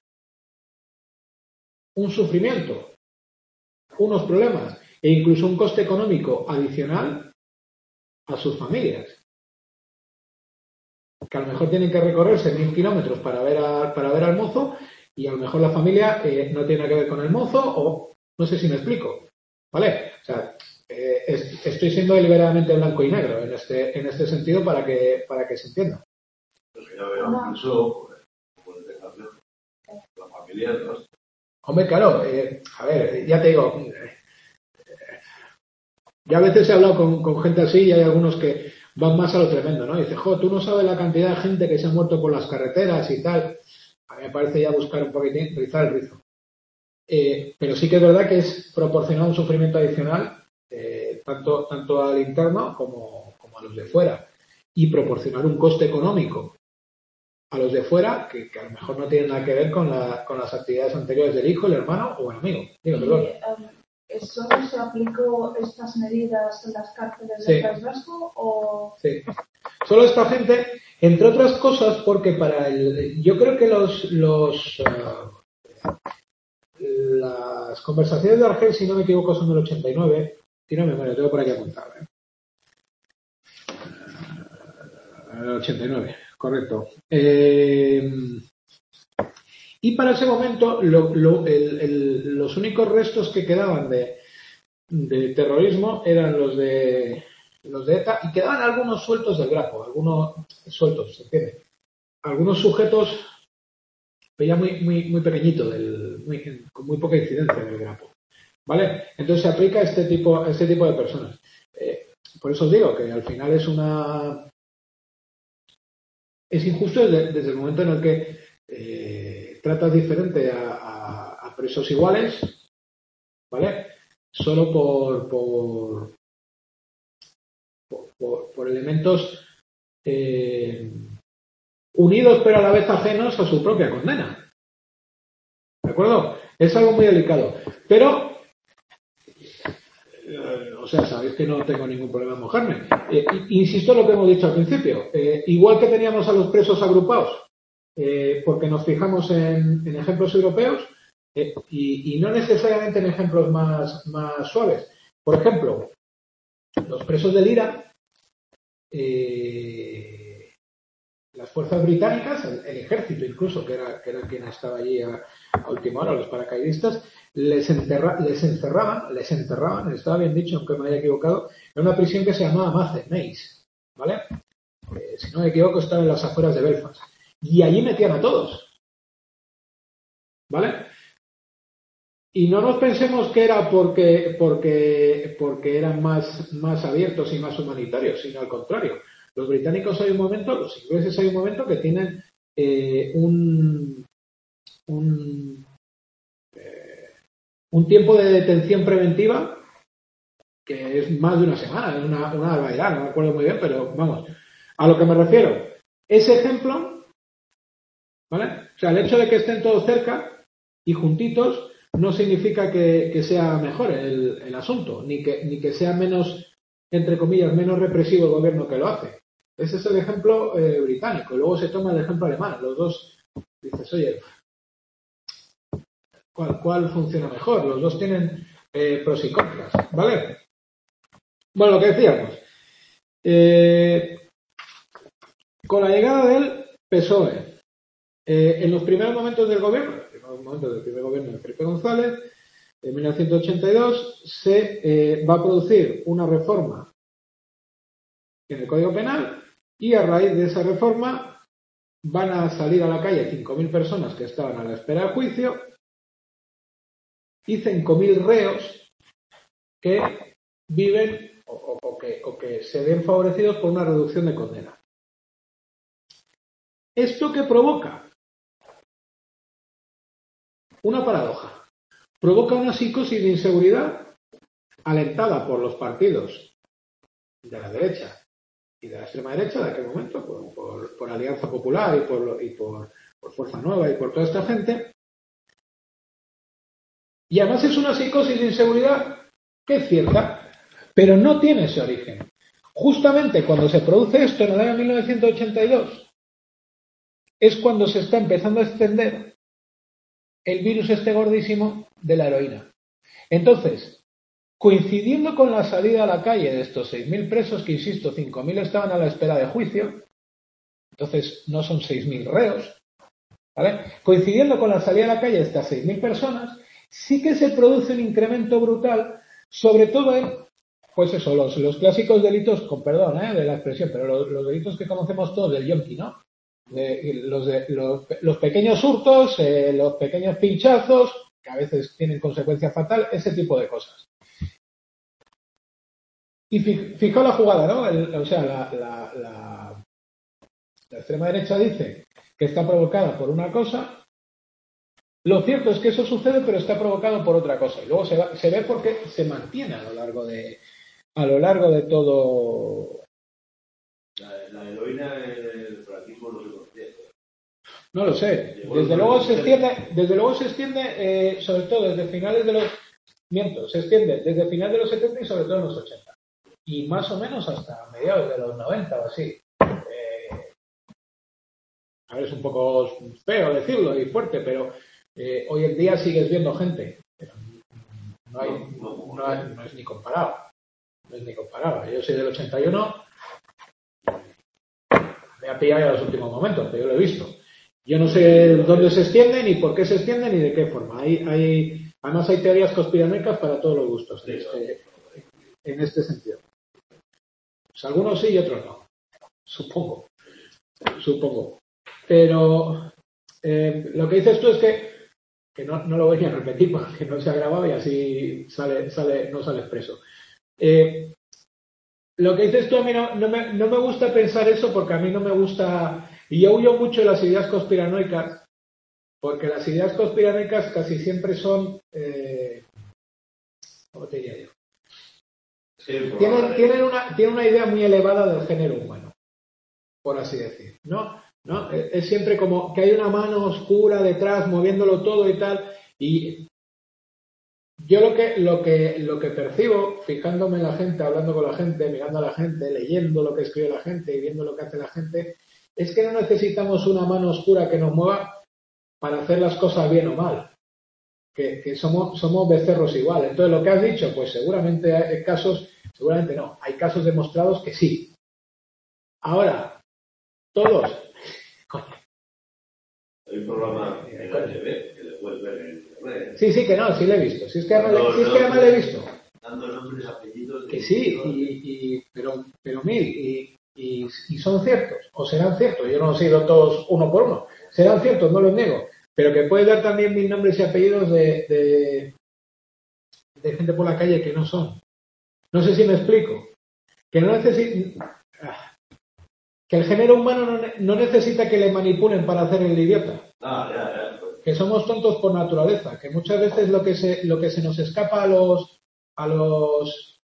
un sufrimiento, unos problemas e incluso un coste económico adicional a sus familias. Que a lo mejor tienen que recorrerse mil kilómetros para ver, a, para ver al mozo y a lo mejor la familia eh, no tiene nada que ver con el mozo o no sé si me explico. ¿Vale? O sea, eh, es, estoy siendo deliberadamente blanco y negro en este, en este sentido para que, para que se entienda. Pues ya veo, incluso, como en este caso, la familia, ¿no? Hombre, claro, eh, a ver, ya te digo, eh, ya a veces he hablado con, con gente así y hay algunos que van más a lo tremendo, ¿no? Y dice, jo, tú no sabes la cantidad de gente que se ha muerto por las carreteras y tal. A mí me parece ya buscar un poquitín, rizar el rizo. Eh, pero sí que es verdad que es proporcionar un sufrimiento adicional eh, tanto, tanto al interno como, como a los de fuera. Y proporcionar un coste económico a los de fuera que, que a lo mejor no tienen nada que ver con, la, con las actividades anteriores del hijo, el hermano o el amigo. Digo, perdón. ¿Solo se aplicó estas medidas en las cárceles del País Vasco o...? Sí. Solo esta gente, entre otras cosas, porque para el... Yo creo que los... los uh, las conversaciones de Argel, si no me equivoco, son del ochenta y nueve. Si no me muero, tengo por aquí apuntado. ¿eh? El ochenta y nueve, correcto. Eh, y para ese momento, lo, lo, el, el, los únicos restos que quedaban de, de terrorismo eran los de los de ETA y quedaban algunos sueltos del Grapo, algunos sueltos, ¿se entiende? Algunos sujetos, pero ya muy, muy, muy pequeñito, del, muy, con muy poca incidencia del Grapo. ¿Vale? Entonces se aplica a este tipo, a este tipo de personas. Eh, por eso os digo que al final es una... Es injusto desde, desde el momento en el que eh, tratas diferente a, a, a presos iguales, ¿vale? Solo por, por, por, por, por elementos eh, unidos pero a la vez ajenos a su propia condena. ¿De acuerdo? Es algo muy delicado. Pero Eh, o sea, sabéis que no tengo ningún problema en mojarme. Eh, insisto en lo que hemos dicho al principio. Eh, igual que teníamos a los presos agrupados, eh, porque nos fijamos en, en ejemplos europeos eh, y, y no necesariamente en ejemplos más, más suaves. Por ejemplo, los presos del IRA, eh, las fuerzas británicas, el, el ejército incluso, que era, que era quien estaba allí a, a última hora, los paracaidistas, les, enterra, les encerraban, les enterraban, estaba bien dicho, aunque me haya equivocado, en una prisión que se llamaba Maze, ¿vale? Eh, si no me equivoco, estaba en las afueras de Belfast. Y allí metían a todos, ¿vale? Y no nos pensemos que era porque, porque, porque eran más, más abiertos y más humanitarios, sino al contrario. Los británicos hay un momento, los ingleses hay un momento que tienen eh, un, un, eh, un tiempo de detención preventiva que es más de una semana, es una, una barbaridad, no me acuerdo muy bien, pero vamos, a lo que me refiero. Ese ejemplo, ¿vale? O sea, el hecho de que estén todos cerca y juntitos no significa que, que sea mejor el, el asunto, ni que, ni que sea menos, entre comillas, menos represivo el gobierno que lo hace. Ese es el ejemplo eh, británico. Luego se toma el ejemplo alemán. Los dos, dices, oye, ¿cuál, cuál funciona mejor? Los dos tienen eh, pros y contras, ¿vale? Bueno, lo que decíamos. Eh, con la llegada del P S O E, eh, en los primeros momentos del gobierno, en los primeros momentos del primer gobierno de Felipe González, en mil novecientos ochenta y dos, se eh, va a producir una reforma en el Código Penal y a raíz de esa reforma van a salir a la calle cinco mil personas que estaban a la espera de juicio y cinco mil reos que viven o, o, o, que, o que se ven favorecidos por una reducción de condena. ¿Esto qué provoca? Una paradoja. Provoca una psicosis de inseguridad alentada por los partidos de la derecha y de la extrema derecha de aquel momento, por, por, por Alianza Popular y, por, y por, por Fuerza Nueva y por toda esta gente. Y además es una psicosis de inseguridad que es cierta, pero no tiene ese origen. Justamente cuando se produce esto en el año mil novecientos ochenta y dos es cuando se está empezando a extender el virus este gordísimo de la heroína. Entonces, coincidiendo con la salida a la calle de estos seis mil presos, que insisto, cinco mil estaban a la espera de juicio, entonces no son seis mil reos, ¿vale? Coincidiendo con la salida a la calle de estas seis mil personas, sí que se produce un incremento brutal, sobre todo en, pues eso, los, los clásicos delitos, con perdón ¿eh? de la expresión, pero los, los delitos que conocemos todos del yonki, ¿no? De, los, de, los, los pequeños hurtos, eh, los pequeños pinchazos, que a veces tienen consecuencia fatal, ese tipo de cosas. Y fijaos la jugada, ¿no? El, o sea, la, la, la, la extrema derecha dice que está provocada por una cosa. Lo cierto es que eso sucede, pero está provocado por otra cosa. Y luego se, va, se ve porque se mantiene a lo largo de, a lo largo de todo. La, la heroína en el franquismo no se conocía. No lo sé. Desde luego se extiende, desde luego se extiende, eh, sobre todo desde finales de los, miento, se extiende desde finales de los setenta y sobre todo en los ochenta. Y más o menos hasta mediados de los noventa o así. Eh, a ver, es un poco feo decirlo y fuerte, pero eh, hoy en día sigues viendo gente. Pero no, hay, no, no, hay, no es ni comparado. No es ni comparado. Yo soy del ochenta y uno. Me ha pillado ya en los últimos momentos, pero yo lo he visto. Yo no sé dónde se extiende, ni por qué se extiende, ni de qué forma. Hay, hay, además hay teorías conspiranoicas para todos los gustos en este, en este sentido. Pues algunos sí y otros no. Supongo. Supongo. Pero eh, lo que dices tú es que, que no, no lo voy a repetir para que no sea grabado y así sale, sale, no sale expreso. Eh, lo que dices tú a mí no, no, me, no me gusta pensar eso porque a mí no me gusta, y yo huyo mucho de las ideas conspiranoicas, porque las ideas conspiranoicas casi siempre son, eh, ¿cómo te diría yo? Sí, tienen, tienen, una, tienen una idea muy elevada del género humano, por así decir, ¿no? ¿no? Es siempre como que hay una mano oscura detrás moviéndolo todo y tal, y yo lo que, lo que, lo que percibo, fijándome en la gente, hablando con la gente, mirando a la gente, leyendo lo que escribe la gente y viendo lo que hace la gente, es que no necesitamos una mano oscura que nos mueva para hacer las cosas bien o mal. Que, que somos, somos becerros igual. Entonces, lo que has dicho, pues seguramente hay casos, seguramente no, hay casos demostrados que sí. Ahora, todos. Coño. Hay un programa en H B que le puedes ver en internet. Sí, sí, que no, sí lo he visto. Si es que además, no, si es que además lo he visto. Dando nombres, apellidos. Que sí, y, y, pero, pero mil, y, y, y son ciertos, o serán ciertos. Yo no los he ido todos uno por uno. Serán ciertos, no los niego. Pero que puedes dar también mil nombres y apellidos de, de, de gente por la calle que no son. No sé si me explico. Que no necesita, que el género humano no, no necesita que le manipulen para hacer el idiota. Ah, ya, ya. Pues. Que somos tontos por naturaleza. Que muchas veces lo que se, lo que se nos escapa a los, a los,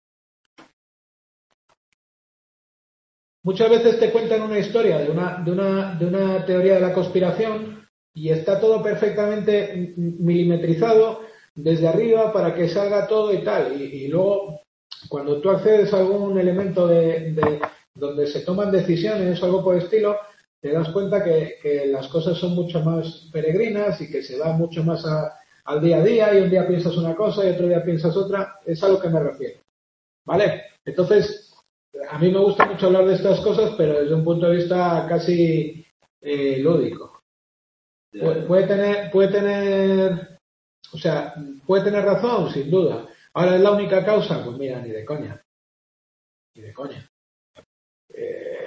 muchas veces te cuentan una historia de una, de una, de una teoría de la conspiración. Y está todo perfectamente milimetrizado desde arriba para que salga todo y tal. Y, y luego, cuando tú accedes a algún elemento de, de donde se toman decisiones o algo por el estilo, te das cuenta que, que las cosas son mucho más peregrinas y que se va mucho más a, al día a día, y un día piensas una cosa y otro día piensas otra. Es a lo que me refiero. ¿Vale? Entonces, a mí me gusta mucho hablar de estas cosas, pero desde un punto de vista casi eh, lúdico. Pu- puede tener, puede tener, o sea, puede tener razón, sin duda. Ahora, ¿es la única causa? Pues mira, ni de coña. Ni de coña. Eh...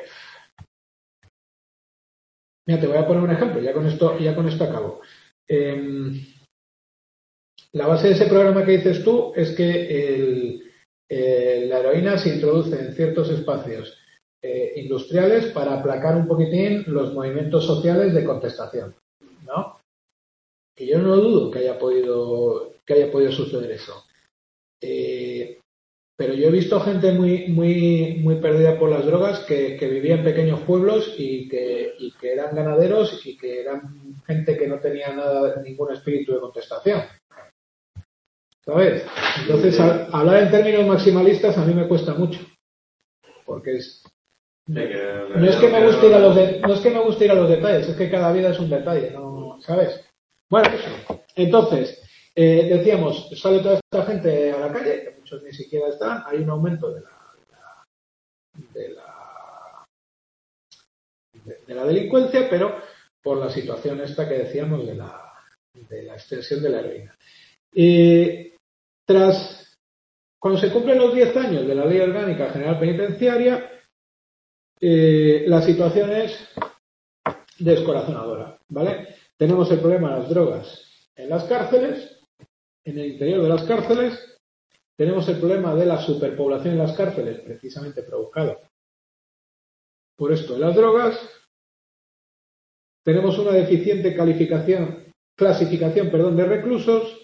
Mira, te voy a poner un ejemplo, ya con esto, ya con esto acabo. Eh... La base de ese programa que dices tú es que el, eh, la heroína se introduce en ciertos espacios eh, industriales para aplacar un poquitín los movimientos sociales de contestación, ¿no? Que yo no dudo que haya podido que haya podido suceder eso. Eh, pero yo he visto gente muy muy muy perdida por las drogas que, que vivía en pequeños pueblos y que, y que eran ganaderos y que eran gente que no tenía nada, ningún espíritu de contestación. ¿Sabes? Entonces, a, hablar en términos maximalistas a mí me cuesta mucho. Porque es, no, no es que me guste ir a los de, no es que me guste ir a los detalles, es que cada vida es un detalle, ¿no? ¿Sabes? Bueno, entonces, eh, decíamos, sale toda esta gente a la calle, que muchos ni siquiera están, hay un aumento de la de la, de, de la delincuencia, pero por la situación esta que decíamos de la, de la extensión de la heroína. Eh, tras, cuando se cumplen los diez años de la Ley Orgánica General Penitenciaria, eh, la situación es descorazonadora, ¿vale? Tenemos el problema de las drogas en las cárceles, en el interior de las cárceles. Tenemos el problema de la superpoblación en las cárceles, precisamente provocado por esto de las drogas. Tenemos una deficiente calificación, clasificación, perdón, de reclusos,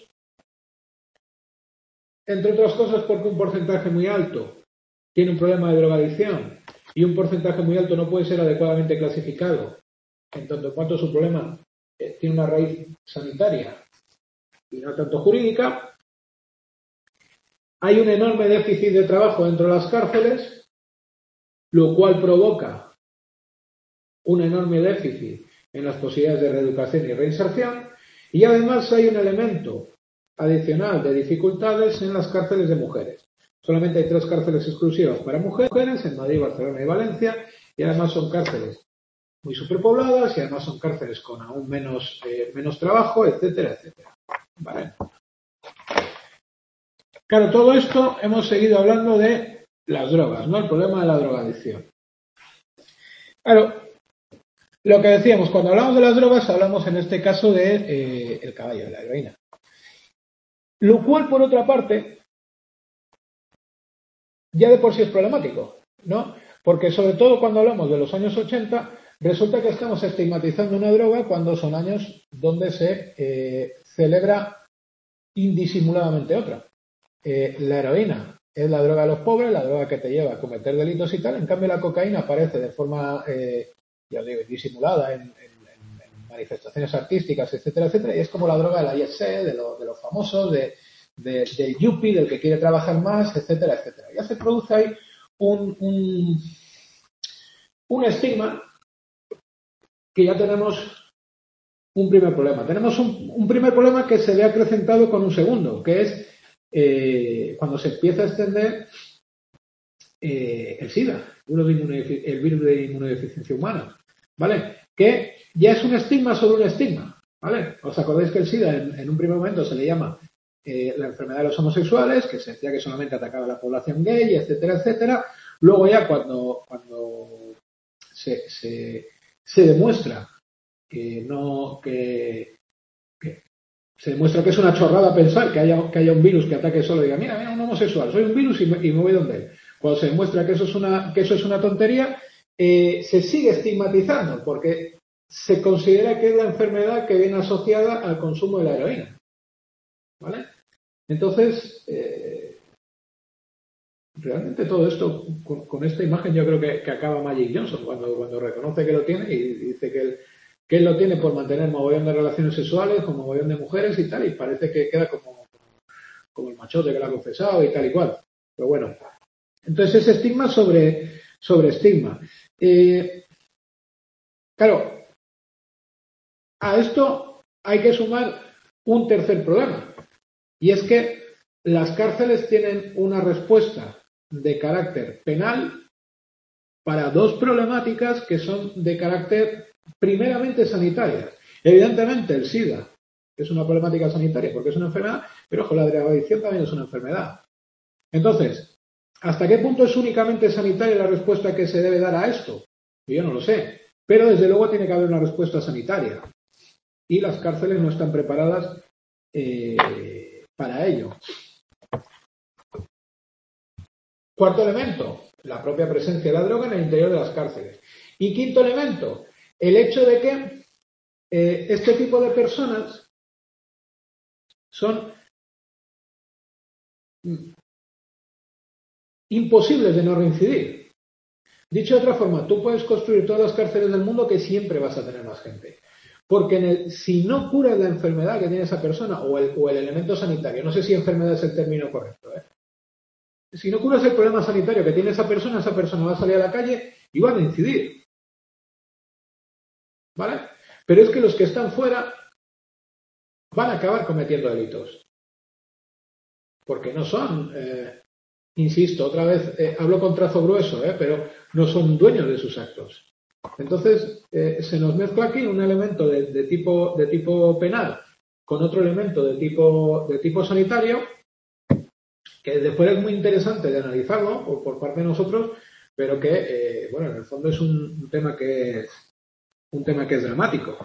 entre otras cosas porque un porcentaje muy alto tiene un problema de drogadicción y un porcentaje muy alto no puede ser adecuadamente clasificado, en tanto en cuanto su problema eh, tiene una raíz sanitaria y no tanto jurídica. Hay un enorme déficit de trabajo dentro de las cárceles, lo cual provoca un enorme déficit en las posibilidades de reeducación y reinserción, y además hay un elemento adicional de dificultades en las cárceles de mujeres. Solamente hay tres cárceles exclusivas para mujeres, en Madrid, Barcelona y Valencia, y además son cárceles muy superpobladas y además son cárceles con aún menos, eh, menos trabajo, etcétera, etcétera. Vale. Claro, todo esto hemos seguido hablando de las drogas, ¿no? El problema de la drogadicción. Claro, lo que decíamos, cuando hablamos de las drogas, hablamos en este caso de eh, el caballo, de la heroína. Lo cual, por otra parte, ya de por sí es problemático, ¿no? Porque sobre todo cuando hablamos de los años ochenta, resulta que estamos estigmatizando una droga cuando son años donde se eh, celebra indisimuladamente otra. Eh, la heroína es la droga de los pobres, la droga que te lleva a cometer delitos y tal. En cambio, la cocaína aparece de forma, eh, ya digo, disimulada en, en, en manifestaciones artísticas, etcétera, etcétera, y es como la droga de la jet set, de, lo, de los famosos, de, de, del yuppie, del que quiere trabajar más, etcétera, etcétera. Ya se produce ahí un, un, un estigma que ya tenemos un primer problema. Tenemos un, un primer problema que se ve acrecentado con un segundo, que es eh, cuando se empieza a extender eh, el SIDA, el virus de inmunodeficiencia humana, ¿vale? Que ya es un estigma sobre un estigma, ¿vale? ¿Os acordáis que el SIDA en, en un primer momento se le llama eh, la enfermedad de los homosexuales, que se decía que solamente atacaba a la población gay, etcétera, etcétera? Luego ya cuando, cuando se, se, se demuestra que no, que, que se demuestra que es una chorrada pensar que haya, que haya un virus que ataque solo y diga, mira, mira, un homosexual, soy un virus y me, y me voy donde él. Cuando se demuestra que eso es una, que eso es una tontería, eh, se sigue estigmatizando porque se considera que es la enfermedad que viene asociada al consumo de la heroína. ¿Vale? Entonces, eh, realmente todo esto, con, con esta imagen yo creo que, que acaba Magic Johnson cuando, cuando reconoce que lo tiene y dice que él, que él lo tiene por mantener mogollón de relaciones sexuales con mogollón de mujeres y tal, y parece que queda como, como el machote que lo ha confesado y tal y cual. Pero bueno, entonces ese estigma sobre, sobre estigma. Eh, claro, a esto hay que sumar un tercer problema, y es que las cárceles tienen una respuesta de carácter penal para dos problemáticas que son de carácter primeramente sanitarias. Evidentemente el SIDA es una problemática sanitaria porque es una enfermedad, pero ojo, la drogadicción también es una enfermedad. Entonces, ¿hasta qué punto es únicamente sanitaria la respuesta que se debe dar a esto? Yo no lo sé, pero desde luego tiene que haber una respuesta sanitaria. Y las cárceles no están preparadas eh, para ello. Cuarto elemento, la propia presencia de la droga en el interior de las cárceles. Y quinto elemento, el hecho de que eh, este tipo de personas son imposibles de no reincidir. Dicho de otra forma, tú puedes construir todas las cárceles del mundo que siempre vas a tener más gente. Porque en el, si no curas la enfermedad que tiene esa persona o el, o el elemento sanitario, no sé si enfermedad es el término correcto, ¿eh? Si no curas el problema sanitario que tiene esa persona, esa persona va a salir a la calle y va a reincidir. ¿Vale? Pero es que los que están fuera van a acabar cometiendo delitos. Porque no son, eh, insisto, otra vez eh, hablo con trazo grueso, ¿eh? Pero no son dueños de sus actos. Entonces, eh, se nos mezcla aquí un elemento de, de, tipo, de tipo penal con otro elemento de tipo, de tipo sanitario, que después es muy interesante de analizarlo por, por parte de nosotros, pero que, eh, bueno, en el fondo es un, un tema que es un tema que es dramático.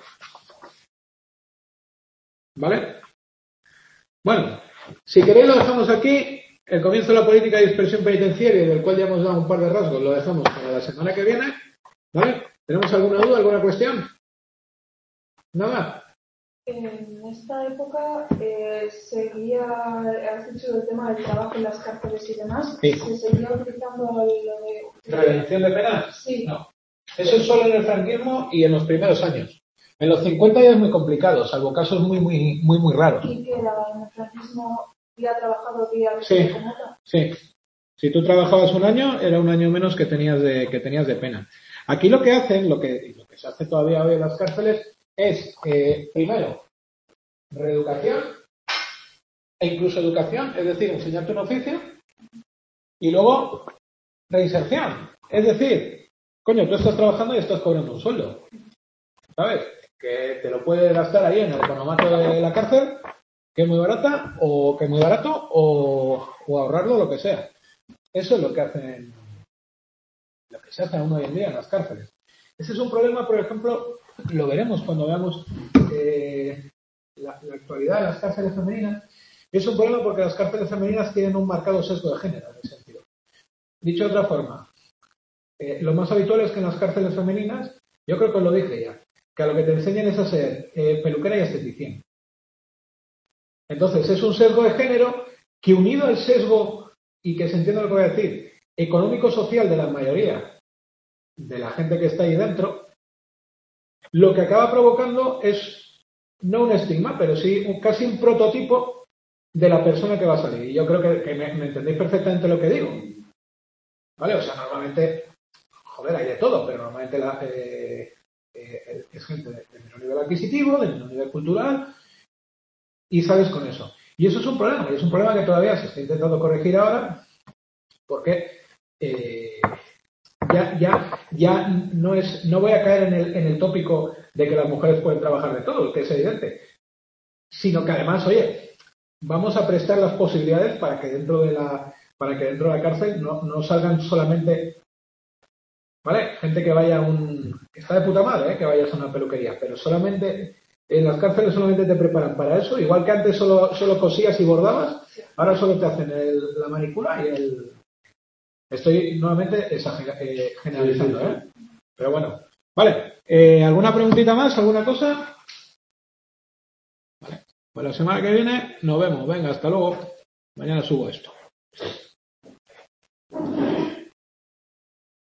¿Vale? Bueno, si queréis lo dejamos aquí. El comienzo de la política de dispersión penitenciaria, del cual ya hemos dado un par de rasgos, lo dejamos para la semana que viene. ¿Vale? ¿Tenemos alguna duda, alguna cuestión? ¿Nada? En esta época eh, seguía, has dicho el tema del trabajo en las cárceles y demás, Sí. ¿se seguía utilizando lo de... ¿Redención de penas? Sí. No. Eso es solo en el franquismo y en los primeros años. En los cincuenta ya es muy complicado, salvo casos muy, muy, muy, muy raros. ¿Y que era en el franquismo día trabajado, día Sí, comota? sí. Si tú trabajabas un año, era un año menos que tenías de, que tenías de pena. Aquí lo que hacen, lo que, lo que se hace todavía hoy en las cárceles, es, eh, primero, reeducación e incluso educación, es decir, enseñarte un oficio, y luego reinserción. Es decir, coño, tú estás trabajando y estás cobrando un sueldo, ¿sabes? Que te lo puedes gastar ahí en el economato de la cárcel, que es muy barata, o que es muy barato, o, o ahorrarlo, lo que sea. Eso es lo que hacen, lo que se hace aún hoy en día en las cárceles. Ese es un problema, por ejemplo, lo veremos cuando veamos eh, la, la actualidad de las cárceles femeninas. Es un problema porque las cárceles femeninas tienen un marcado sesgo de género, en ese sentido. Dicho de otra forma, eh, lo más habitual es que en las cárceles femeninas, yo creo que os lo dije ya, que a lo que te enseñan es a ser eh, peluquera y esteticien. Entonces, es un sesgo de género que, unido al sesgo, y que se entienda lo que voy a decir, económico-social de la mayoría de la gente que está ahí dentro, lo que acaba provocando es no un estigma, pero sí un, casi un prototipo de la persona que va a salir. Y yo creo que, que me, me entendéis perfectamente lo que digo. ¿Vale? O sea, normalmente, joder, hay de todo, pero normalmente la, eh, eh, es gente de, de menor nivel adquisitivo, de menor nivel cultural, y sales con eso. Y eso es un problema, y es un problema que todavía se está intentando corregir ahora, porque eh, ya, ya, ya no es, no voy a caer en el, en el tópico de que las mujeres pueden trabajar de todo, que es evidente, sino que además, oye, vamos a prestar las posibilidades para que dentro de la, para que dentro de la cárcel no, no salgan solamente, ¿vale? Gente que vaya a un, que está de puta madre, ¿eh? Que vayas a una peluquería, pero solamente en las cárceles solamente te preparan para eso, igual que antes solo, solo cosías y bordabas, ahora solo te hacen el, la manicura y el... Estoy nuevamente exager, eh, generalizando, ¿eh? Pero bueno. Vale, eh, ¿alguna preguntita más? ¿Alguna cosa? Vale, pues la semana que viene nos vemos. Venga, hasta luego. Mañana subo esto.